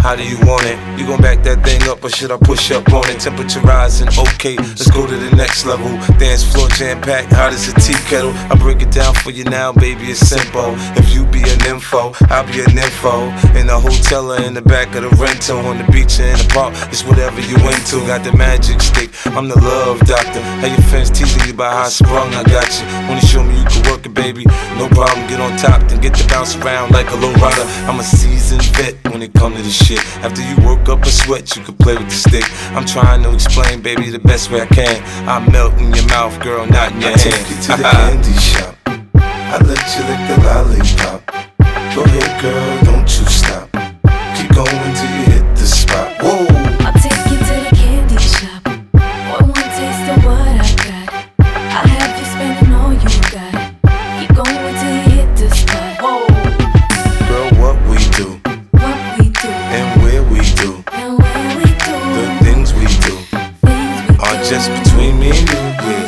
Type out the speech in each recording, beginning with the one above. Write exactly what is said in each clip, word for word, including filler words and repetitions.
How do you want it? You gon' back that thing up or should I push up on it? Temperature rising, okay, let's go to the next level. Dance floor jam packed, hot as a tea kettle. I break it down for you now, baby, it's simple. If you be an info, I'll be an info. In the hotel or in the back of the rental, on the beach or in the park, it's whatever you into. Got the magic stick, I'm the love doctor. How your fans teasing you about how I sprung, I got you. Wanna show me you can work it, baby? No problem, get on top, then get to bounce around like a low rider. I'm a seasoned vet when it come to this shit. After you work up a sweat, you can play with the stick. I'm trying to explain, baby, the best way I can. I melt in your mouth, girl, not in your I hand. take you to the candy shop. I let you lick the lollipop. Go ahead, girl, don't you stop. Keep going till you hit the spot. Whoa. I'll take you to the candy shop. Boy, one taste of what I got. I'll have you spending all you got. Keep going till you hit the spot. Whoa. Girl, what we do, What we do, and where we do, and where we do, the things we do things we are do. just between me and you,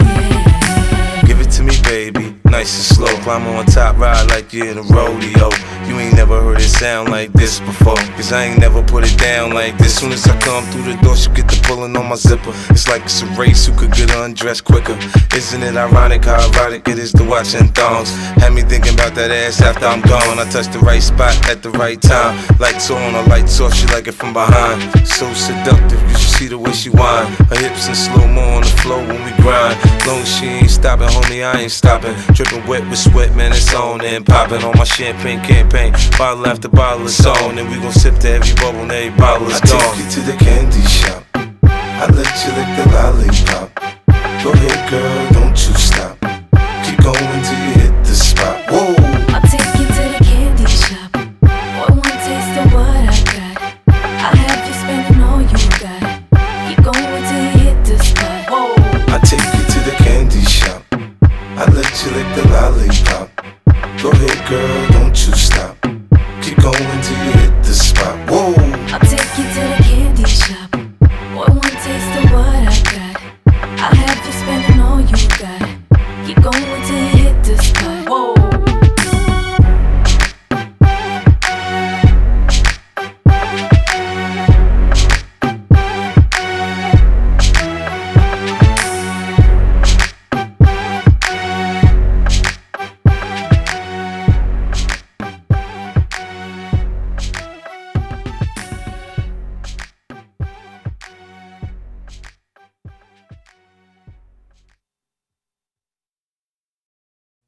yeah. Give it to me, baby, nice and slow. Climb on top, ride like you're in a rodeo. You ain't never heard it sound like this before, cause I ain't never put it down like this. Soon as I come through the door, she get the pulling on my zipper. It's like it's a race, who could get undressed quicker. Isn't it ironic how erotic it is to watching thongs? Had me thinking about that ass after I'm gone. I touched the right spot at the right time. Lights on or lights off, she like it from behind. So seductive, you should see the way she whine. Her hips in slow-mo on the floor when we grind. Long as she ain't stopping, homie, I ain't stopping. Dripping wet with sweat, man, it's on and popping on my champagne campaign. Bottle after bottle is on, and we gon' sip to every bubble and every bottle is I gone. take you to the candy shop. I let you lick the lollipop. Go ahead, girl, don't you stop. Keep going till you hit the spot. Whoa. I'll take you to the candy shop. Boy, one taste of what I got. I'll have you spending all you got. Keep going till you hit the spot. Whoa. I take you to the candy shop. I let you lick the lollipop. Go ahead, girl,